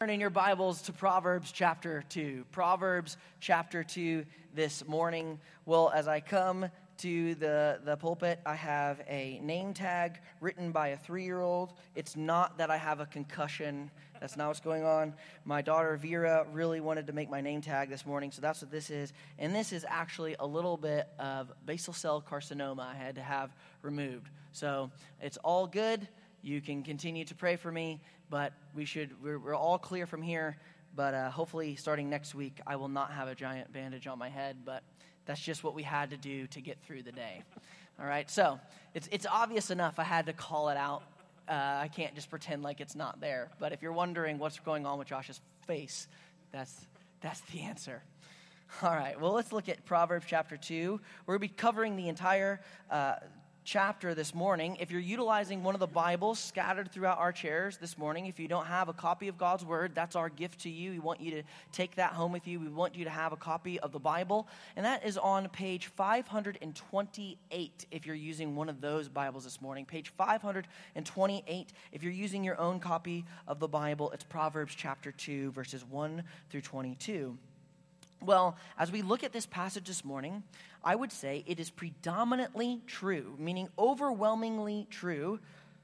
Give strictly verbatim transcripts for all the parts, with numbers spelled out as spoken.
turn in your Bibles to Proverbs chapter two. Proverbs chapter two this morning. Well, as I come to the, the pulpit, I have a name tag written by a three-year-old. It's not that I have a concussion. That's not what's going on. My daughter Vera really wanted to make my name tag this morning, so that's what this is. And this is actually a little bit of basal cell carcinoma I had to have removed. So it's all good. You can continue to pray for me, but we should, we're, we're all clear from here. But uh, hopefully starting next week, I will not have a giant bandage on my head, but that's just what we had to do to get through the day. All right, so it's it's obvious enough I had to call it out. Uh, I can't just pretend like it's not there. But if you're wondering what's going on with Josh's face, that's that's the answer. All right, well, let's look at Proverbs chapter two. We're going to be covering the entire uh, chapter this morning. If you're utilizing one of the Bibles scattered throughout our chairs this morning, if you don't have a copy of God's Word, that's our gift to you. We want you to take that home with you. We want you to have a copy of the Bible, and that is on page five hundred twenty-eight if you're using one of those Bibles this morning. Page five hundred twenty-eight if you're using your own copy of the Bible. It's Proverbs chapter two, verses one through twenty-two. Well, as we look at this passage this morning, I would say it is predominantly true, meaning overwhelmingly true,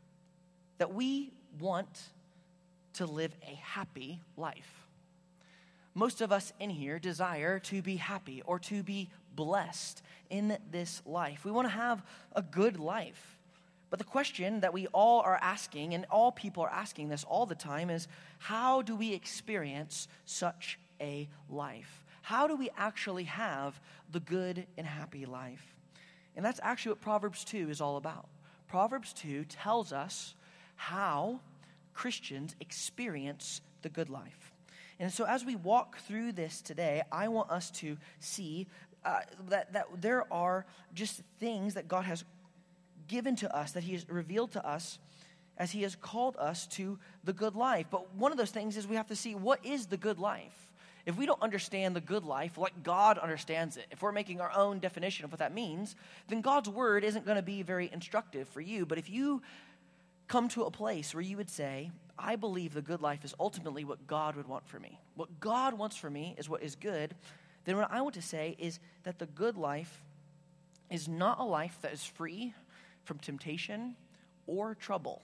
that we want to live a happy life. Most of us in here desire to be happy or to be blessed in this life. We want to have a good life. But the question that we all are asking, and all people are asking this all the time, is how do we experience such a life? How do we actually have the good and happy life? And that's actually what Proverbs two is all about. Proverbs two tells us how Christians experience the good life. And so as we walk through this today, I want us to see uh, that, that there are just things that God has given to us, that he has revealed to us as he has called us to the good life. But one of those things is we have to see, what is the good life? If we don't understand the good life like God understands it, if we're making our own definition of what that means, then God's word isn't going to be very instructive for you. But if you come to a place where you would say, I believe the good life is ultimately what God would want for me, what God wants for me is what is good, then what I want to say is that the good life is not a life that is free from temptation or trouble,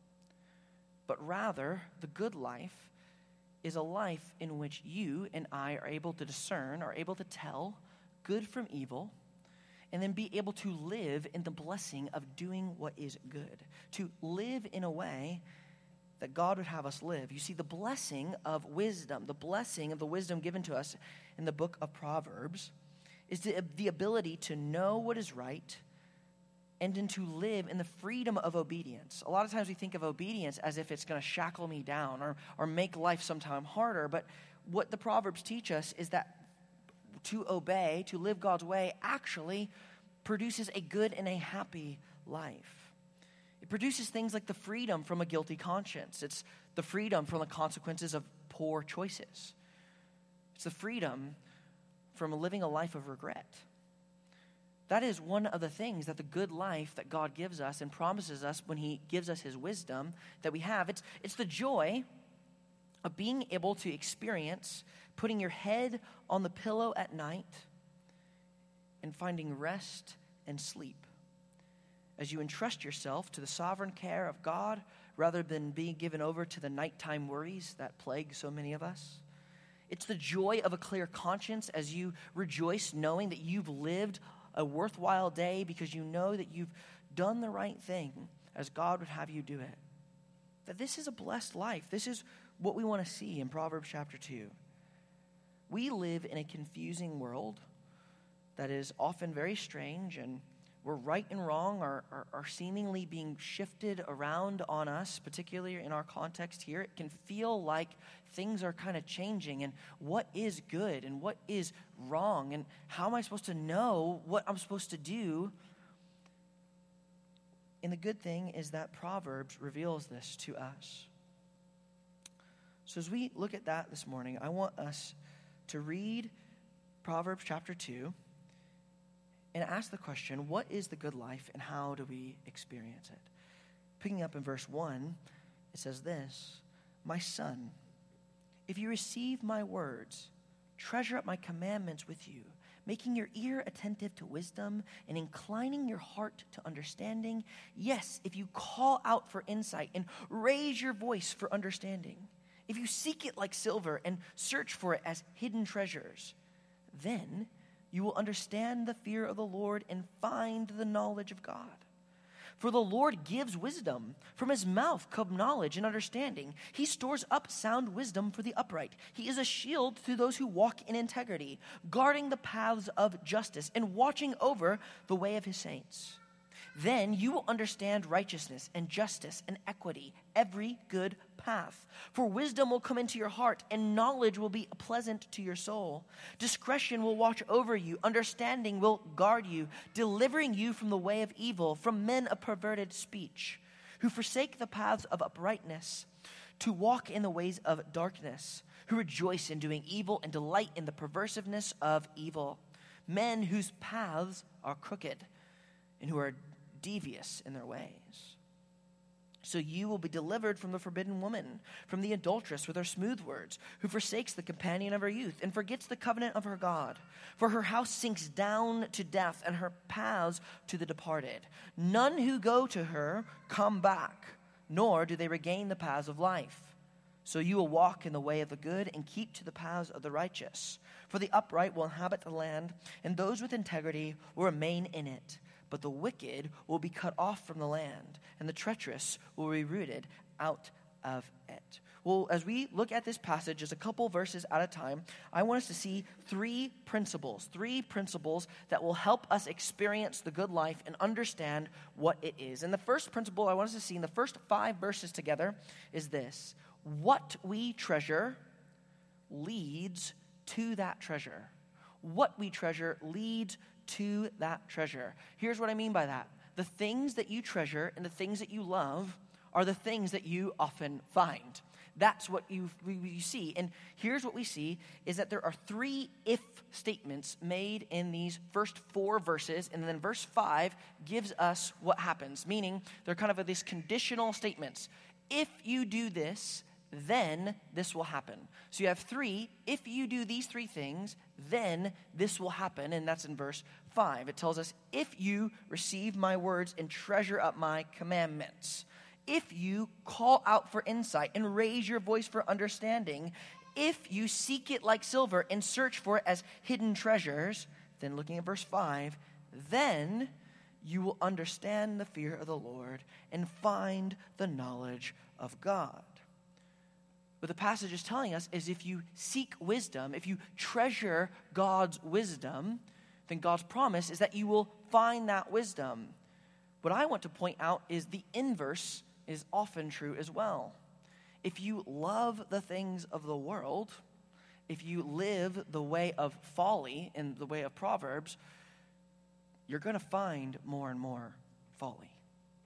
but rather the good life is a life in which you and I are able to discern, are able to tell good from evil, and then be able to live in the blessing of doing what is good, to live in a way that God would have us live. You see, the blessing of wisdom, the blessing of the wisdom given to us in the book of Proverbs is the, the ability to know what is right and then to live in the freedom of obedience. A lot of times we think of obedience as if it's going to shackle me down or, or make life sometime harder. But what the Proverbs teach us is that to obey, to live God's way, actually produces a good and a happy life. It produces things like the freedom from a guilty conscience. It's the freedom from the consequences of poor choices. It's the freedom from living a life of regret. That is one of the things that the good life that God gives us and promises us when he gives us his wisdom that we have. It's, it's the joy of being able to experience putting your head on the pillow at night and finding rest and sleep as you entrust yourself to the sovereign care of God rather than being given over to the nighttime worries that plague so many of us. It's the joy of a clear conscience as you rejoice knowing that you've lived a worthwhile day because you know that you've done the right thing as God would have you do it. That this is a blessed life. This is what we want to see in Proverbs chapter two. We live in a confusing world that is often very strange, and where right and wrong are, are, are seemingly being shifted around on us, particularly in our context here. It can feel like things are kind of changing, and what is good and what is wrong, and how am I supposed to know what I'm supposed to do? And the good thing is that Proverbs reveals this to us. So as we look at that this morning, I want us to read Proverbs chapter two and ask the question, what is the good life and how do we experience it? Picking up in verse one, it says this, "My son, you receive my words, treasure up my commandments with you, making your ear attentive to wisdom and inclining your heart to understanding. Yes, if you call out for insight and raise your voice for understanding, if you seek it like silver and search for it as hidden treasures, then you will understand the fear of the Lord and find the knowledge of God. For the Lord gives wisdom. From his mouth come knowledge and understanding. He stores up sound wisdom for the upright. He is a shield to those who walk in integrity, guarding the paths of justice and watching over the way of his saints. Then you will understand righteousness and justice and equity, every good path. For wisdom will come into your heart, and knowledge will be pleasant to your soul. Discretion will watch over you. Understanding will guard you, delivering you from the way of evil, from men of perverted speech, who forsake the paths of uprightness, to walk in the ways of darkness, who rejoice in doing evil and delight in the perversiveness of evil. Men whose paths are crooked and who are devious in their ways. So you will be delivered from the forbidden woman, from the adulteress with her smooth words, who forsakes the companion of her youth and forgets the covenant of her God. For her house sinks down to death and her paths to the departed. None who go to her come back, nor do they regain the paths of life. So you will walk in the way of the good and keep to the paths of the righteous. For the upright will inhabit the land, and those with integrity will remain in it. But the wicked will be cut off from the land, and the treacherous will be rooted out of it. Well, as we look at this passage, just a couple verses at a time, I want us to see three principles, three principles that will help us experience the good life and understand what it is. And the first principle I want us to see in the first five verses together is this: what we treasure leads to that treasure. What we treasure leads to that treasure. Here's what I mean by that. The things that you treasure and the things that you love are the things that you often find. That's what you, you see. And here's what we see is that there are three if statements made in these first four verses, and then verse five gives us what happens, meaning they're kind of these conditional statements. If you do this, then this will happen. So you have three, if you do these three things, then this will happen, and that's in verse five. It tells us, if you receive my words and treasure up my commandments, if you call out for insight and raise your voice for understanding, if you seek it like silver and search for it as hidden treasures, then looking at verse five, then you will understand the fear of the Lord and find the knowledge of God. What the passage is telling us is if you seek wisdom, if you treasure God's wisdom, then God's promise is that you will find that wisdom. What I want to point out is the inverse is often true as well. If you love the things of the world, if you live the way of folly in the way of Proverbs, you're going to find more and more folly.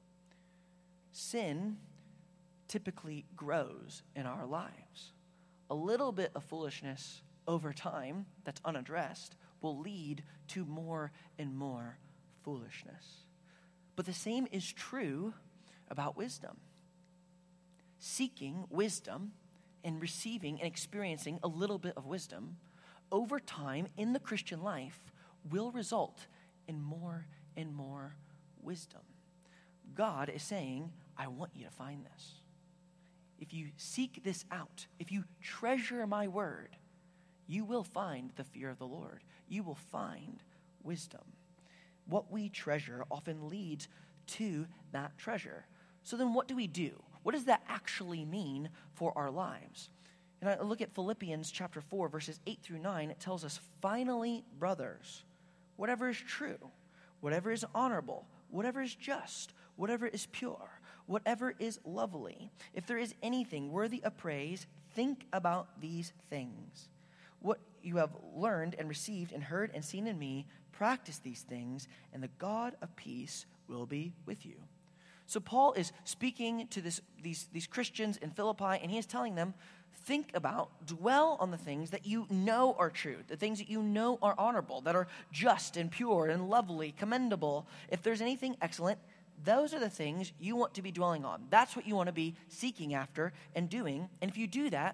Sin typically grows in our lives. A little bit of foolishness over time that's unaddressed will lead to more and more foolishness. But the same is true about wisdom. Seeking wisdom and receiving and experiencing a little bit of wisdom over time in the Christian life will result in more and more wisdom. God is saying, I want you to find this. If you seek this out, if you treasure my word, you will find the fear of the Lord. You will find wisdom. What we treasure often leads to that treasure. So then what do we do? What does that actually mean for our lives? And I look at Philippians chapter four, verses eight through nine. It tells us, finally, brothers, whatever is true, whatever is honorable, whatever is just, whatever is pure, whatever is lovely, if there is anything worthy of praise, think about these things. What you have learned and received and heard and seen in me, practice these things, and the God of peace will be with you. So Paul is speaking to this, these, these Christians in Philippi, and he is telling them, think about, dwell on the things that you know are true, the things that you know are honorable, that are just and pure and lovely, commendable. If there's anything excellent, those are the things you want to be dwelling on. That's what you want to be seeking after and doing. And if you do that,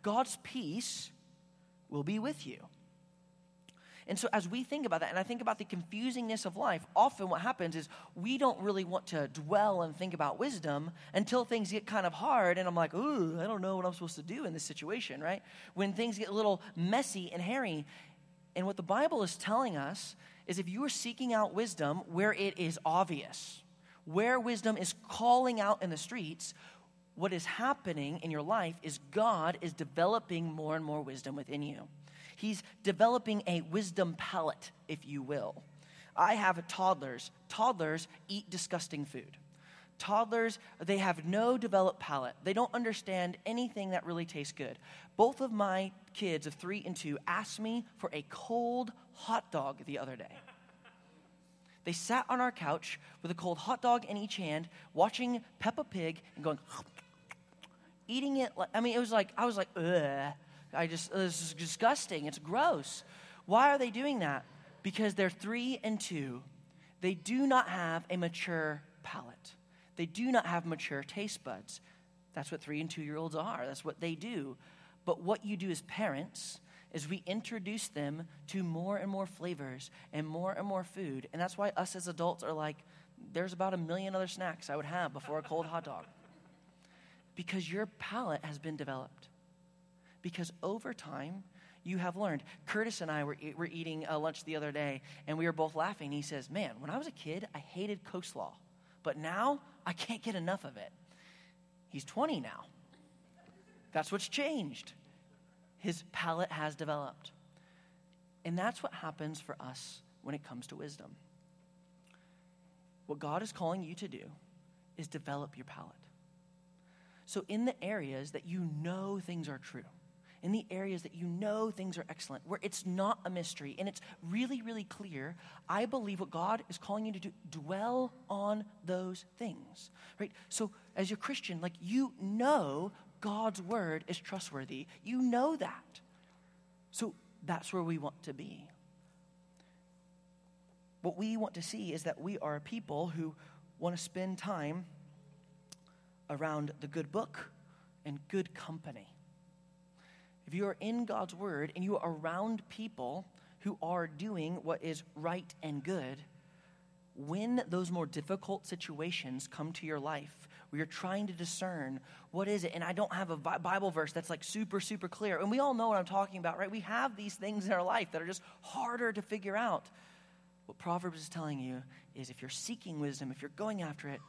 God's peace will be with you. And so as we think about that, and I think about the confusingness of life, often what happens is we don't really want to dwell and think about wisdom until things get kind of hard, and I'm like, ooh, I don't know what I'm supposed to do in this situation, right? When things get a little messy and hairy. And what the Bible is telling us is if you are seeking out wisdom where it is obvious, where wisdom is calling out in the streets, what is happening in your life is God is developing more and more wisdom within you. He's developing a wisdom palate, if you will. I have toddlers. Toddlers eat disgusting food. Toddlers, they have no developed palate. They don't understand anything that really tastes good. Both of my kids of three and two asked me for a cold hot dog the other day. They sat on our couch with a cold hot dog in each hand, watching Peppa Pig and going, eating it. Like, I mean, it was like, I was like, ugh. I just, this is disgusting. It's gross. Why are they doing that? Because they're three and two. They do not have a mature palate. They do not have mature taste buds. That's what three and two-year-olds are. That's what they do. But what you do as parents is we introduce them to more and more flavors and more and more food. And that's why us as adults are like, there's about a million other snacks I would have before a cold hot dog. Because your palate has been developed. Because over time, you have learned. Curtis and I were, were eating uh, lunch the other day, and we were both laughing. He says, man, when I was a kid, I hated coleslaw. But now, I can't get enough of it. He's twenty now. That's what's changed. His palate has developed. And that's what happens for us when it comes to wisdom. What God is calling you to do is develop your palate. So in the areas that you know things are true, in the areas that you know things are excellent, where it's not a mystery and it's really, really clear, I believe what God is calling you to do, dwell on those things, right? So as a Christian, like you know God's word is trustworthy. You know that. So that's where we want to be. What we want to see is that we are a people who want to spend time around the good book and good company. If you are in God's word and you are around people who are doing what is right and good, when those more difficult situations come to your life, where you're trying to discern what is it, and I don't have a Bible verse that's like super, super clear, and we all know what I'm talking about, right? We have these things in our life that are just harder to figure out. What Proverbs is telling you is if you're seeking wisdom, if you're going after it,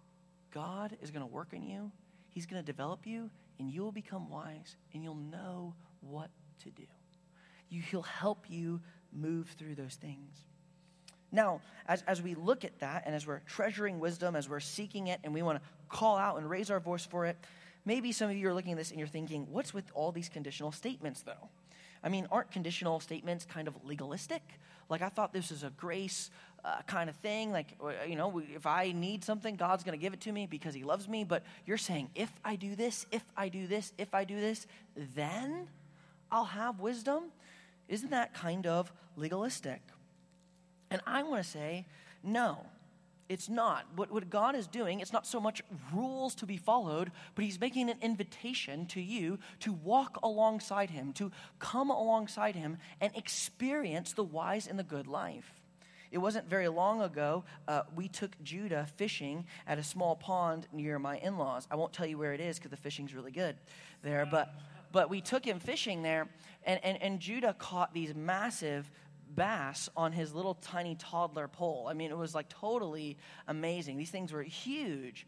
God is going to work in you. He's going to develop you, and you'll become wise, and you'll know what to do. You, he'll help you move through those things. Now, as, as we look at that, and as we're treasuring wisdom, as we're seeking it, and we want to call out and raise our voice for it, maybe some of you are looking at this and you're thinking, what's with all these conditional statements, though? I mean, aren't conditional statements kind of legalistic? Like, I thought this was a grace uh, kind of thing. Like, you know, if I need something, God's going to give it to me because he loves me. But you're saying, if I do this, if I do this, if I do this, then I'll have wisdom? Isn't that kind of legalistic? And I want to say, no, it's not. What, what God is doing, it's not so much rules to be followed, but he's making an invitation to you to walk alongside him, to come alongside him and experience the wise and the good life. It wasn't very long ago, uh, we took Judah fishing at a small pond near my in-laws. I won't tell you where it is because the fishing's really good there, but but we took him fishing there, and, and, and Judah caught these massive bass on his little tiny toddler pole. I mean, it was like totally amazing. These things were huge.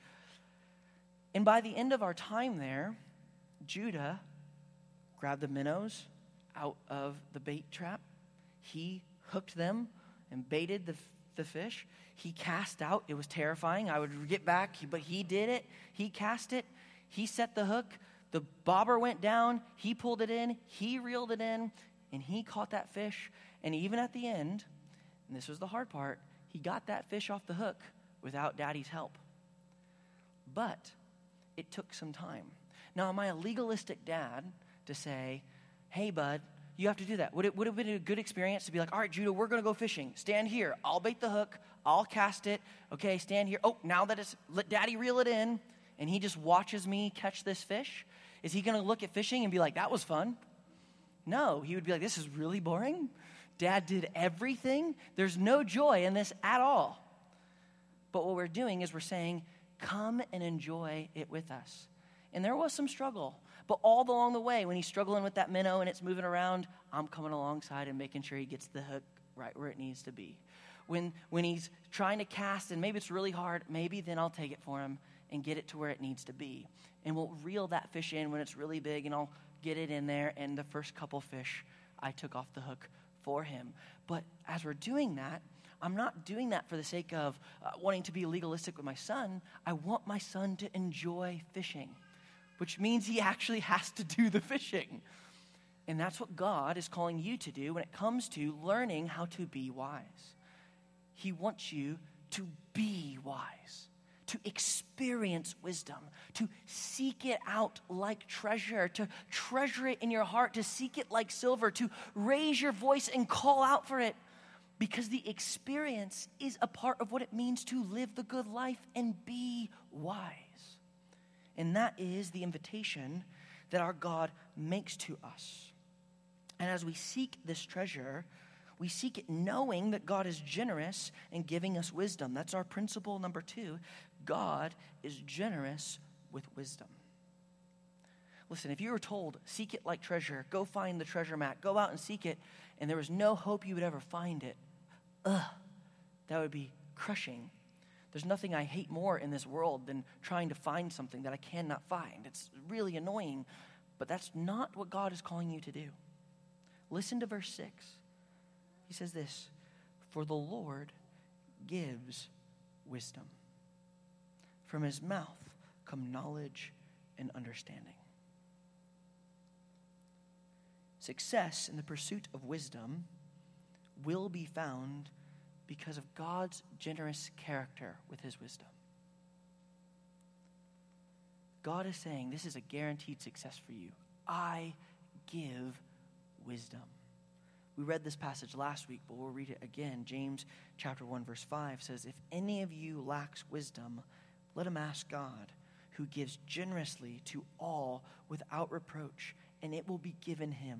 And by the end of our time there, Judah grabbed the minnows out of the bait trap. He hooked them and baited the, the fish. He cast out. It was terrifying. I would get back, but he did it. He cast it. He set the hook. The bobber went down. He pulled it in. He reeled it in, and he caught that fish. And even at the end, and this was the hard part, he got that fish off the hook without Daddy's help. But it took some time. Now, am I a legalistic dad to say, hey, bud, you have to do that? Would it would have been a good experience to be like, all right, Judah, we're going to go fishing. Stand here. I'll bait the hook. I'll cast it. Okay, stand here. Oh, now that it's, let Daddy reel it in, and he just watches me catch this fish. Is he going to look at fishing and be like, that was fun? No, he would be like, this is really boring. Dad did everything. There's no joy in this at all. But what we're doing is we're saying, come and enjoy it with us. And there was some struggle. But all along the way, when he's struggling with that minnow and it's moving around, I'm coming alongside and making sure he gets the hook right where it needs to be. When when he's trying to cast and maybe it's really hard, maybe then I'll take it for him and get it to where it needs to be. And we'll reel that fish in when it's really big, and I'll get it in there. And the first couple fish, I took off the hook for him. But as we're doing that, I'm not doing that for the sake of uh, wanting to be legalistic with my son. I want my son to enjoy fishing, which means he actually has to do the fishing. And that's what God is calling you to do when it comes to learning how to be wise. He wants you to be wise, to experience wisdom, to seek it out like treasure, to treasure it in your heart, to seek it like silver, to raise your voice and call out for it. Because the experience is a part of what it means to live the good life and be wise. And that is the invitation that our God makes to us. And as we seek this treasure, we seek it knowing that God is generous in giving us wisdom. That's our principle number two. God is generous with wisdom. Listen, if you were told, seek it like treasure, go find the treasure map, go out and seek it, and there was no hope you would ever find it, ugh, that would be crushing. There's nothing I hate more in this world than trying to find something that I cannot find. It's really annoying, but that's not what God is calling you to do. Listen to verse six. He says this, for the Lord gives wisdom. From his mouth come knowledge and understanding. Success in the pursuit of wisdom will be found because of God's generous character with his wisdom. God is saying, this is a guaranteed success for you. I give wisdom. We read this passage last week, but we'll read it again. James chapter one, verse five says, if any of you lacks wisdom, let him ask God, who gives generously to all without reproach, and it will be given him.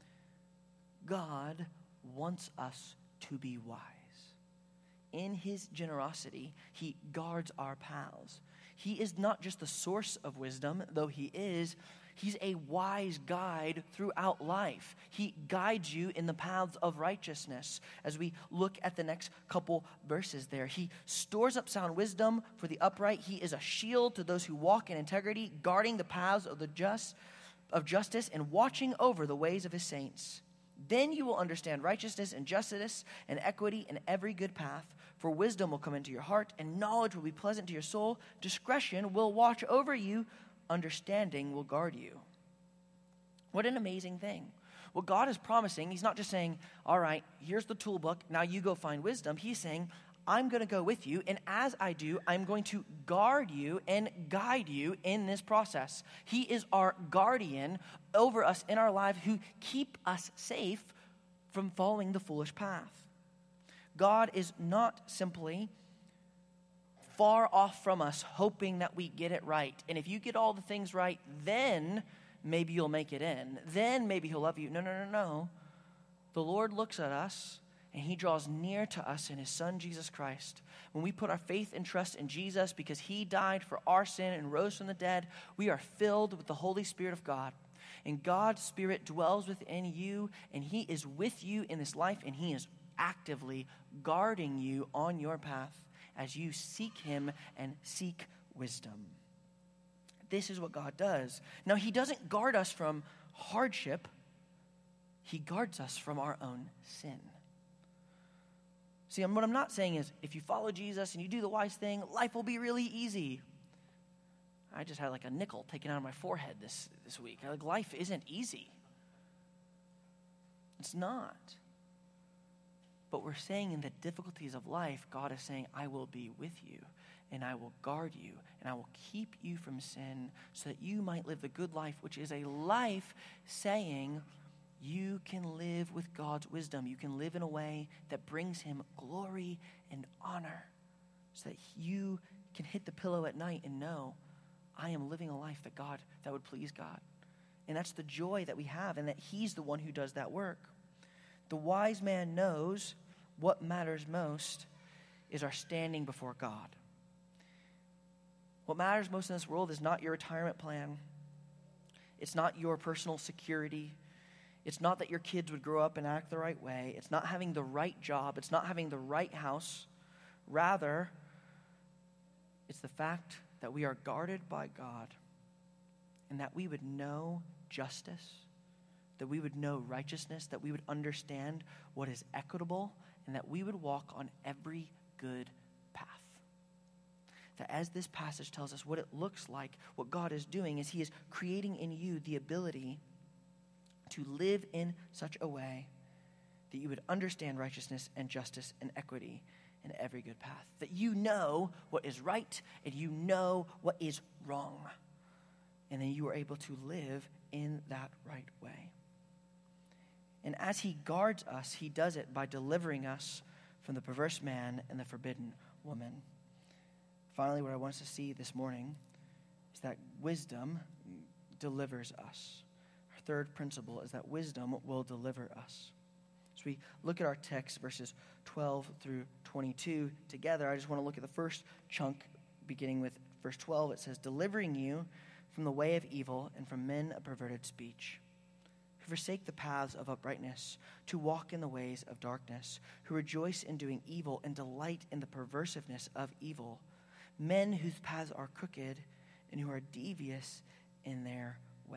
God wants us to be wise. In his generosity, he guards our paths. He is not just the source of wisdom, though he is. He's a wise guide throughout life. He guides you in the paths of righteousness. As we look at the next couple verses there, he stores up sound wisdom for the upright. He is a shield to those who walk in integrity, guarding the paths of the just, of justice, and watching over the ways of his saints. Then you will understand righteousness and justice and equity in every good path. For wisdom will come into your heart, and knowledge will be pleasant to your soul. Discretion will watch over you. Understanding will guard you. What an amazing thing. What God is promising, he's not just saying, all right, here's the tool book, now you go find wisdom. He's saying, I'm going to go with you, and as I do, I'm going to guard you and guide you in this process. He is our guardian over us in our lives who keep us safe from following the foolish path. God is not simply far off from us, hoping that we get it right. And if you get all the things right, then maybe you'll make it in. Then maybe he'll love you. No, no, no, no. The Lord looks at us, and he draws near to us in his son, Jesus Christ. When we put our faith and trust in Jesus because he died for our sin and rose from the dead, we are filled with the Holy Spirit of God. And God's Spirit dwells within you, and he is with you in this life, and he is actively guarding you on your path as you seek him and seek wisdom. This is what God does. Now, he doesn't guard us from hardship. He guards us from our own sin. See, what I'm not saying is if you follow Jesus and you do the wise thing, life will be really easy. I just had like a nickel taken out of my forehead this, this week. Like, life isn't easy. It's not. But we're saying in the difficulties of life, God is saying, I will be with you, and I will guard you, and I will keep you from sin so that you might live the good life, which is a life saying you can live with God's wisdom. You can live in a way that brings him glory and honor so that you can hit the pillow at night and know I am living a life that God, that would please God. And that's the joy that we have, and that he's the one who does that work. The wise man knows what matters most is our standing before God. What matters most in this world is not your retirement plan. It's not your personal security. It's not that your kids would grow up and act the right way. It's not having the right job. It's not having the right house. Rather, it's the fact that we are guarded by God and that we would know justice, that we would know righteousness, that we would understand what is equitable, and that we would walk on every good path. That as this passage tells us what it looks like, what God is doing is he is creating in you the ability to live in such a way that you would understand righteousness and justice and equity in every good path. That you know what is right and you know what is wrong. And then you are able to live in that right way. And as he guards us, he does it by delivering us from the perverse man and the forbidden woman. Finally, what I want us to see this morning is that wisdom delivers us. Our third principle is that wisdom will deliver us. As we look at our text, verses twelve through twenty-two together, I just want to look at the first chunk, beginning with verse twelve. It says, delivering you from the way of evil and from men of perverted speech, who forsake the paths of uprightness, to walk in the ways of darkness, who rejoice in doing evil and delight in the perversiveness of evil, men whose paths are crooked and who are devious in their ways.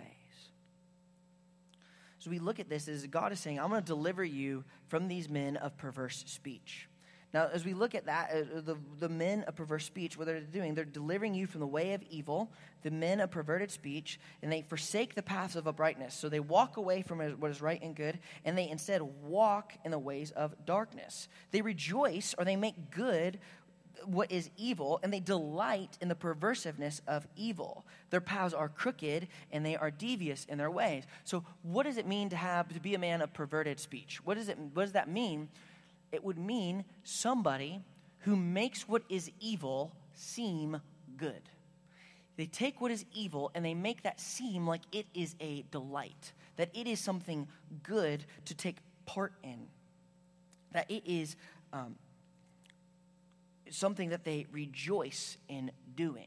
So we look at this as God is saying, I'm going to deliver you from these men of perverse speech. Now, as we look at that, uh, the, the men of perverse speech, what they're doing, they're delivering you from the way of evil, the men of perverted speech, and they forsake the paths of uprightness. So they walk away from what is right and good, and they instead walk in the ways of darkness. They rejoice, or they make good what is evil, and they delight in the perversiveness of evil. Their paths are crooked, and they are devious in their ways. So what does it mean to have to be a man of perverted speech? What does it? What does that mean? It would mean somebody who makes what is evil seem good. They take what is evil and they make that seem like it is a delight, that it is something good to take part in, that it is um, something that they rejoice in doing.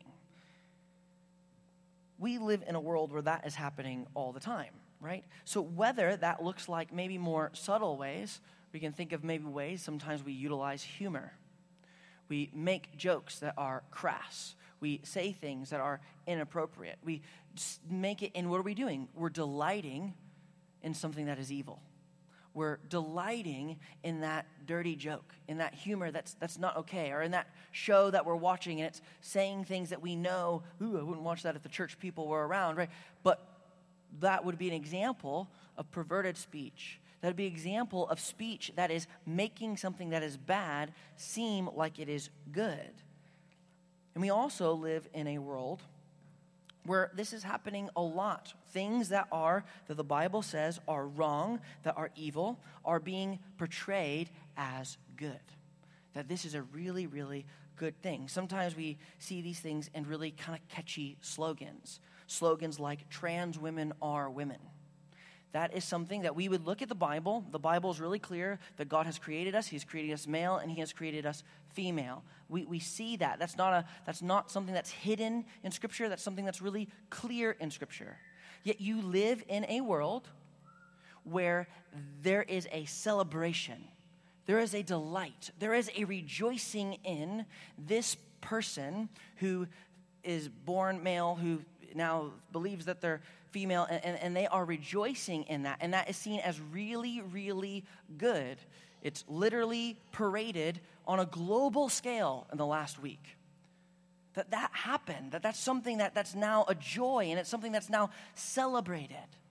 We live in a world where that is happening all the time, right? So whether that looks like maybe more subtle ways, we can think of maybe ways sometimes we utilize humor. We make jokes that are crass. We say things that are inappropriate. We make it, and what are we doing? We're delighting in something that is evil. We're delighting in that dirty joke, in that humor that's that's not okay, or in that show that we're watching and it's saying things that we know, ooh, I wouldn't watch that if the church people were around, right? But that would be an example of perverted speech. That would be an example of speech that is making something that is bad seem like it is good. And we also live in a world where this is happening a lot. Things that are, that the Bible says are wrong, that are evil, are being portrayed as good. That this is a really, really good thing. Sometimes we see these things in really kind of catchy slogans. Slogans like, trans women are women. That is something that we would look at the Bible. The Bible is really clear that God has created us. He's created us male and he has created us female. We we see that. That's not a that's not something that's hidden in Scripture. That's something that's really clear in Scripture. Yet you live in a world where there is a celebration. There is a delight. There is a rejoicing in this person who is born male, who now believes that they're female, and, and, and they are rejoicing in that. And that is seen as really, really good. It's literally paraded on a global scale in the last week. That that happened, that that's something that, that's now a joy, and it's something that's now celebrated.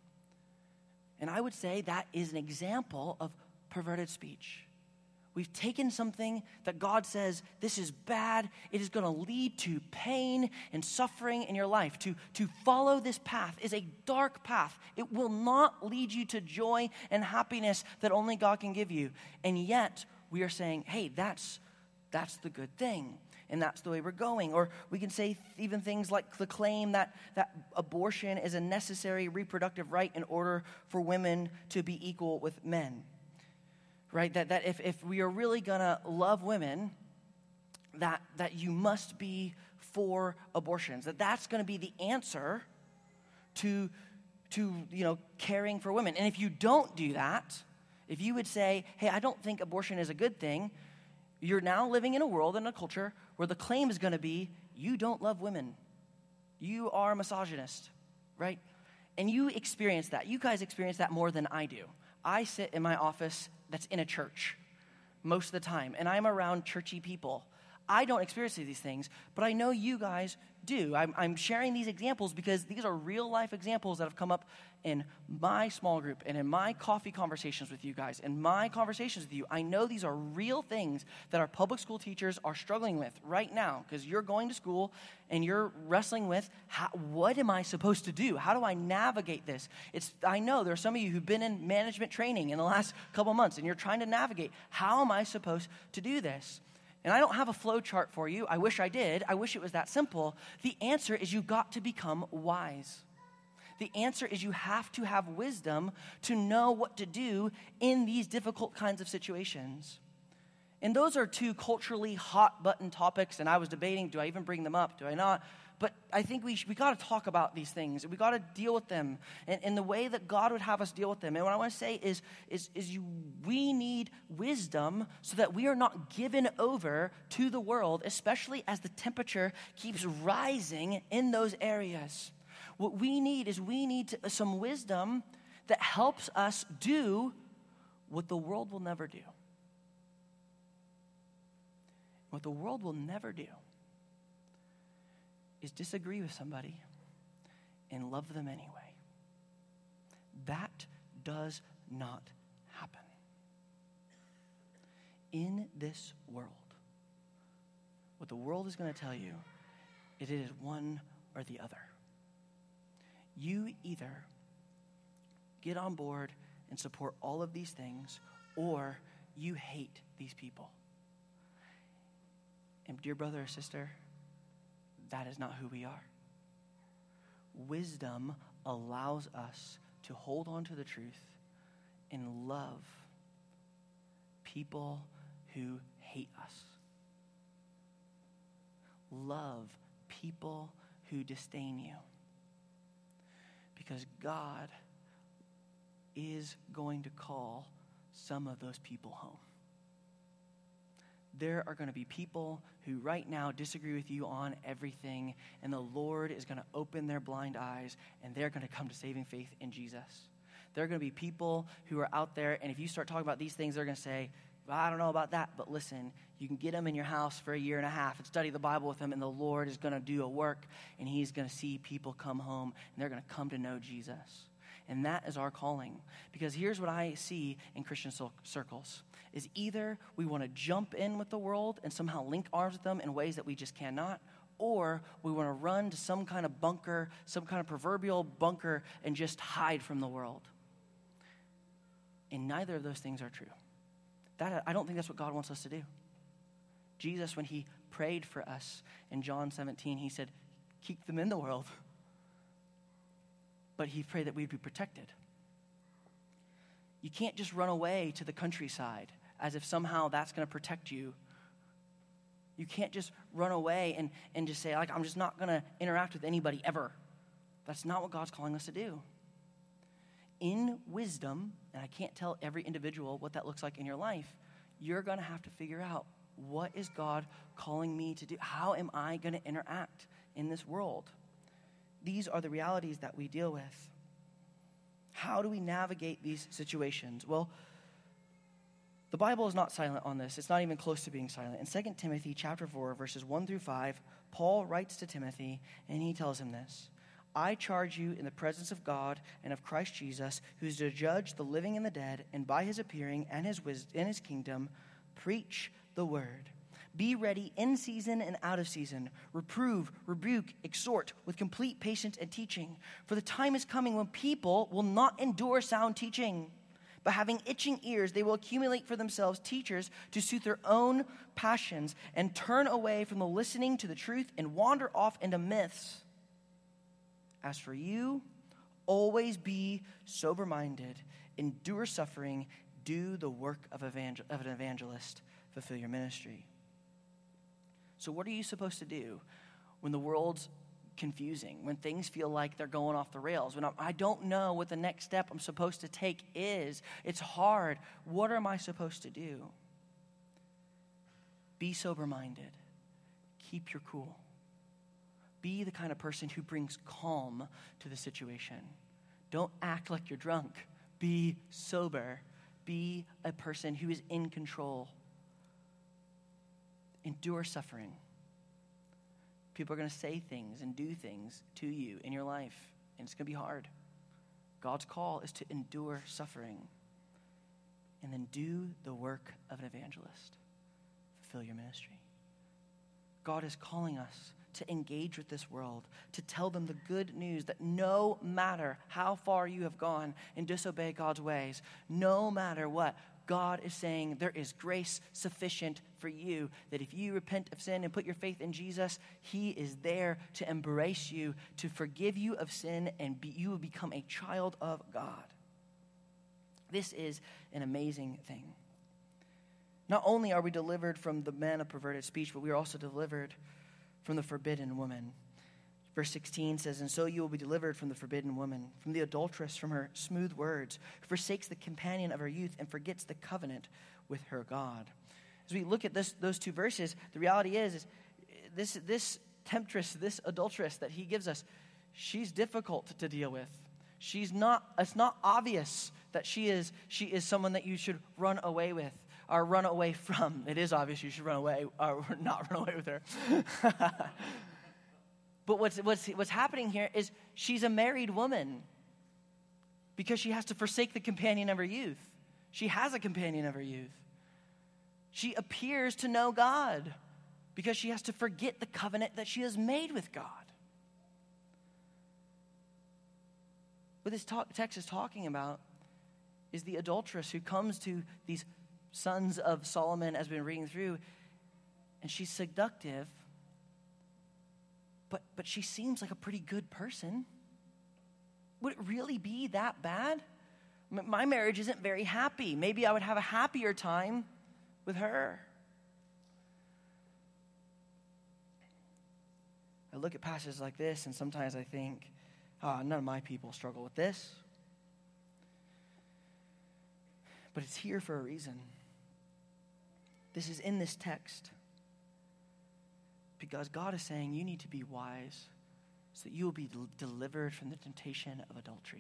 And I would say that is an example of perverted speech. We've taken something that God says, this is bad. It is going to lead to pain and suffering in your life. To, to follow this path is a dark path. It will not lead you to joy and happiness that only God can give you. And yet, we are saying, hey, that's, that's the good thing. and that's the way we're going. Or we can say even things like the claim that, that abortion is a necessary reproductive right in order for women to be equal with men, right? That, that if, if we are really going to love women, that, that you must be for abortions, that that's going to be the answer to, to, you know, caring for women. And if you don't do that, if you would say, hey, I don't think abortion is a good thing, you're now living in a world and a culture where the claim is going to be, you don't love women. You are a misogynist, right? And you experience that. You guys experience that more than I do. I sit in my office that's in a church most of the time, and I'm around churchy people. I don't experience these things, but I know you guys do. I'm, I'm sharing these examples because these are real-life examples that have come up in my small group and in my coffee conversations with you guys, in my conversations with you. I know these are real things that our public school teachers are struggling with right now because you're going to school and you're wrestling with, how, what am I supposed to do? How do I navigate this? It's I know there are some of you who've been in management training in the last couple months, and you're trying to navigate, how am I supposed to do this? And I don't have a flow chart for you. I wish I did. I wish it was that simple. The answer is you got to become wise. The answer is you have to have wisdom to know what to do in these difficult kinds of situations. And those are two culturally hot button topics, and I was debating, do I even bring them up? Do I not? But I think we we got to talk about these things. We got to deal with them in, in the way that God would have us deal with them. And what I want to say is, is, is you, we need wisdom so that we are not given over to the world, especially as the temperature keeps rising in those areas. What we need is we need to, some wisdom that helps us do what the world will never do. What the world will never do is disagree with somebody and love them anyway. That does not happen. In this world, what the world is going to tell you, it is one or the other. You either get on board and support all of these things, or you hate these people. And dear brother or sister, that is not who we are. Wisdom allows us to hold on to the truth and love people who hate us. Love people who disdain you. Because God is going to call some of those people home. There are going to be people who right now disagree with you on everything, and the Lord is going to open their blind eyes, and they're going to come to saving faith in Jesus. There are going to be people who are out there, and if you start talking about these things, they're going to say, well, I don't know about that, but listen, you can get them in your house for a year and a half and study the Bible with them, and the Lord is going to do a work, and he's going to see people come home, and they're going to come to know Jesus. And that is our calling. Because here's what I see in Christian circles, is either we want to jump in with the world and somehow link arms with them in ways that we just cannot, or we want to run to some kind of bunker, some kind of proverbial bunker, and just hide from the world. And neither of those things are true. That I don't think that's what God wants us to do. Jesus, when he prayed for us in John seventeen, he said, keep them in the world. But he prayed that we'd be protected. You can't just run away to the countryside as if somehow that's going to protect you. You can't just run away and, and just say, like, I'm just not going to interact with anybody ever. That's not what God's calling us to do. In wisdom, and I can't tell every individual what that looks like in your life, you're going to have to figure out, what is God calling me to do? How am I going to interact in this world? These are the realities that we deal with. How do we navigate these situations? Well, the Bible is not silent on this. It's not even close to being silent. In Second Timothy chapter four, verses one through five, Paul writes to Timothy, and he tells him this: I charge you in the presence of God and of Christ Jesus, who is to judge the living and the dead, and by his appearing and his wisdom in his kingdom, preach the word. Be ready in season and out of season. Reprove, rebuke, exhort with complete patience and teaching. For the time is coming when people will not endure sound teaching, But having itching ears, they will accumulate for themselves teachers to suit their own passions and turn away from the listening to the truth and wander off into myths. As for you, always be sober-minded, endure suffering, do the work of, evangel- of an evangelist, fulfill your ministry. So what are you supposed to do when the world's confusing, when things feel like they're going off the rails, when I'm, I don't know what the next step I'm supposed to take is? It's hard. What am I supposed to do? Be sober-minded. Keep your cool. Be the kind of person who brings calm to the situation. Don't act like you're drunk. Be sober. Be a person who is in control. Endure suffering. People are going to say things and do things to you in your life, and it's going to be hard. God's call is to endure suffering and then do the work of an evangelist. Fulfill your ministry. God is calling us to engage with this world, to tell them the good news that no matter how far you have gone and disobey God's ways, no matter what, God is saying there is grace sufficient for you, that if you repent of sin and put your faith in Jesus, he is there to embrace you, to forgive you of sin, and be, you will become a child of God. This is an amazing thing. Not only are we delivered from the man of perverted speech, but we are also delivered from the forbidden woman. Verse sixteen says, and so you will be delivered from the forbidden woman, from the adulteress, from her smooth words, who forsakes the companion of her youth and forgets the covenant with her God. As we look at this, those two verses, the reality is, is this, this temptress, this adulteress that he gives us, she's difficult to deal with. She's not, it's not obvious that she is, she is someone that you should run away with or run away from. It is obvious you should run away or not run away with her. But what's, what's, what's happening here is she's a married woman because she has to forsake the companion of her youth. She has a companion of her youth. She appears to know God because she has to forget the covenant that she has made with God. What this talk, text is talking about is the adulteress who comes to these sons of Solomon, as we've been reading through, and she's seductive. But but she seems like a pretty good person. Would it really be that bad? My marriage isn't very happy. Maybe I would have a happier time with her. I look at passages like this, and sometimes I think, oh, none of my people struggle with this. But it's here for a reason. This is in this text. Because God is saying you need to be wise so that you will be del- delivered from the temptation of adultery.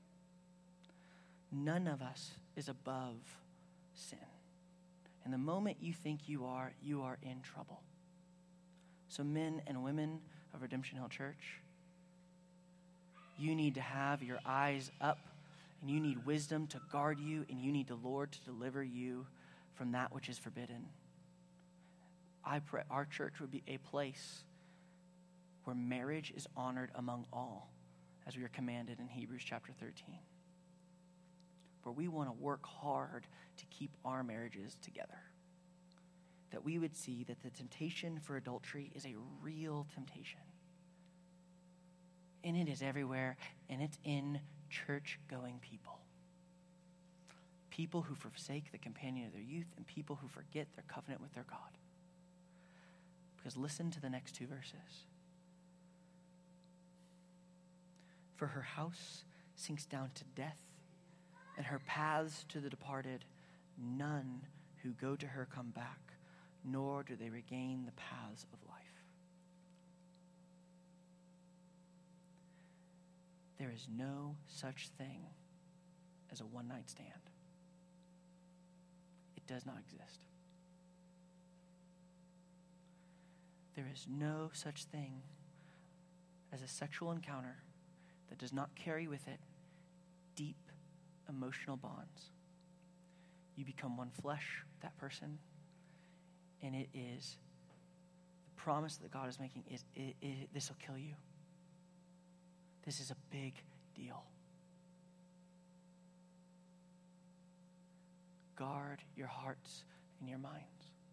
None of us is above sin. And the moment you think you are, you are in trouble. So men and women of Redemption Hill Church, you need to have your eyes up, and you need wisdom to guard you, and you need the Lord to deliver you from that which is forbidden. I pray our church would be a place where marriage is honored among all, as we are commanded in Hebrews chapter thirteen. Where we want to work hard to keep our marriages together. That we would see that the temptation for adultery is a real temptation. And it is everywhere, and it's in church-going people. People who forsake the companion of their youth, and people who forget their covenant with their God. Because listen to the next two verses. For her house sinks down to death, and her paths to the departed. None who go to her come back, nor do they regain the paths of life. There is no such thing as a one-night stand. It does not exist. There is no such thing as a sexual encounter that does not carry with it deep emotional bonds. You become one flesh with that person, and it is the promise that God is making is it, it, this will kill you. This is a big deal. guard your hearts and your minds.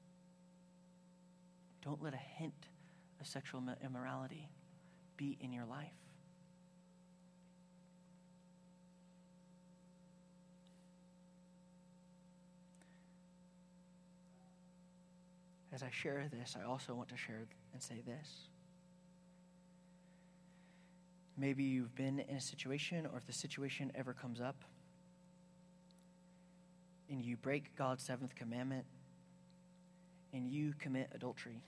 Don't let a hint of sexual immorality be in your life. As I share this, I also want to share and say this. Maybe you've been in a situation, or if the situation ever comes up, and you break God's seventh commandment, and you commit adultery.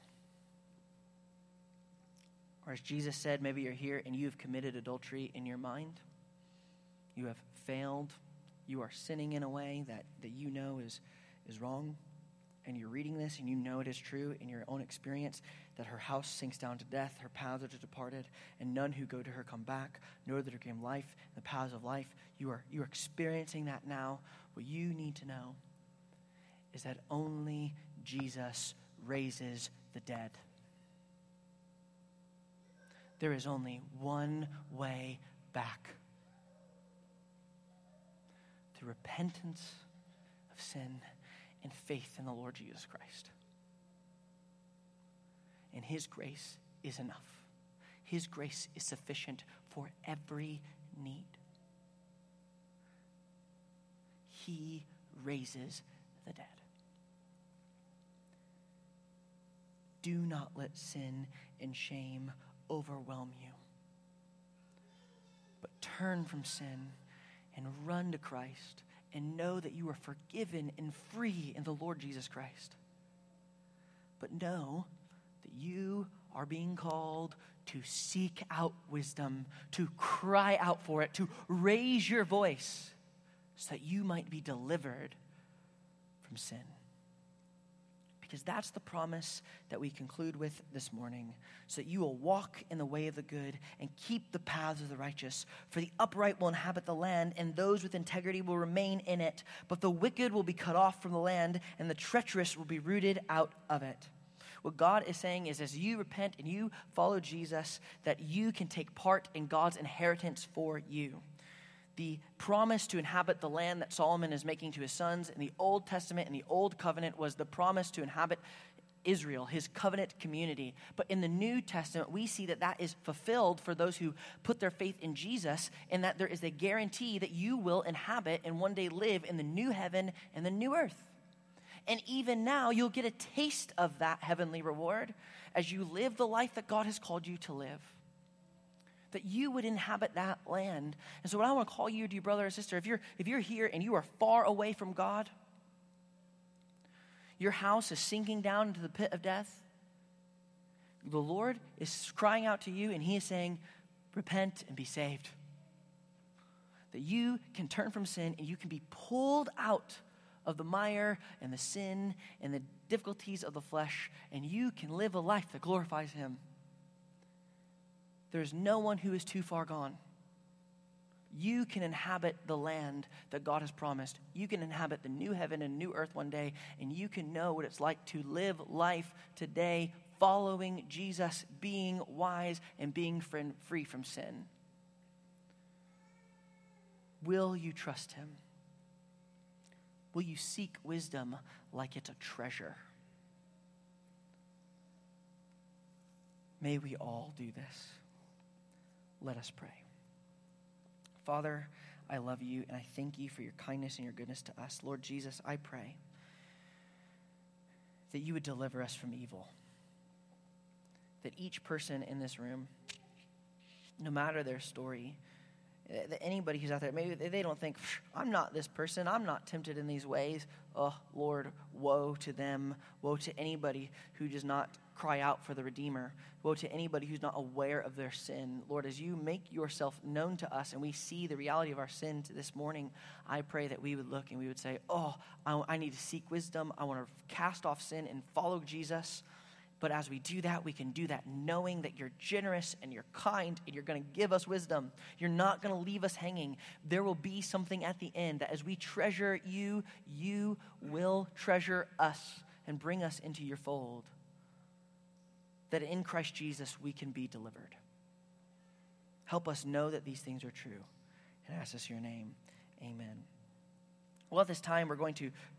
Or as Jesus said, maybe you're here and you have committed adultery in your mind. You have failed. You are sinning in a way that, that you know is, is wrong. And you're reading this and you know it is true in your own experience, that her house sinks down to death, her paths are departed, and none who go to her come back, nor that her came life, the paths of life. You are, you are experiencing that now. What you need to know is that only Jesus raises the dead. There is only one way back. Through repentance of sin and faith in the Lord Jesus Christ. And his grace is enough. His grace is sufficient for every need. He raises the dead. Do not let sin and shame overwhelm you, but turn from sin and run to Christ and know that you are forgiven and free in the Lord Jesus Christ. But know that you are being called to seek out wisdom, to cry out for it, to raise your voice so that you might be delivered from sin. Because that's the promise that we conclude with this morning, so that you will walk in the way of the good and keep the paths of the righteous. For the upright will inhabit the land, and those with integrity will remain in it. But the wicked will be cut off from the land, and the treacherous will be rooted out of it. What God is saying is, as you repent and you follow Jesus, that you can take part in God's inheritance for you. The promise to inhabit the land that Solomon is making to his sons in the Old Testament and the Old Covenant was the promise to inhabit Israel, his covenant community. But in the New Testament, we see that that is fulfilled for those who put their faith in Jesus, and that there is a guarantee that you will inhabit and one day live in the new heaven and the new earth. And even now, you'll get a taste of that heavenly reward as you live the life that God has called you to live. That you would inhabit that land. And so what I want to call you to, brother or sister, if you're, if you're here and you are far away from God, your house is sinking down into the pit of death, the Lord is crying out to you and he is saying, repent and be saved. That you can turn from sin and you can be pulled out of the mire and the sin and the difficulties of the flesh, and you can live a life that glorifies him. There's no one who is too far gone. You can inhabit the land that God has promised. You can inhabit the new heaven and new earth one day, and you can know what it's like to live life today following Jesus, being wise and being free from sin. Will you trust him? Will you seek wisdom like it's a treasure? May we all do this. Let us pray. Father, I love you and I thank you for your kindness and your goodness to us. Lord Jesus, I pray that you would deliver us from evil. That each person in this room, no matter their story, that anybody who's out there, maybe they don't think, I'm not this person, I'm not tempted in these ways. Oh, Lord, woe to them. Woe to anybody who does not cry out for the Redeemer. Woe to anybody who's not aware of their sin. Lord, as you make yourself known to us and we see the reality of our sin this morning, I pray that we would look and we would say, oh, I, I need to seek wisdom. I want to cast off sin and follow Jesus. But as we do that, we can do that knowing that you're generous and you're kind and you're going to give us wisdom. You're not going to leave us hanging. There will be something at the end that as we treasure you, you will treasure us and bring us into your fold. That in Christ Jesus we can be delivered. Help us know that these things are true. And I ask this in your name. Amen. Well, at this time, we're going to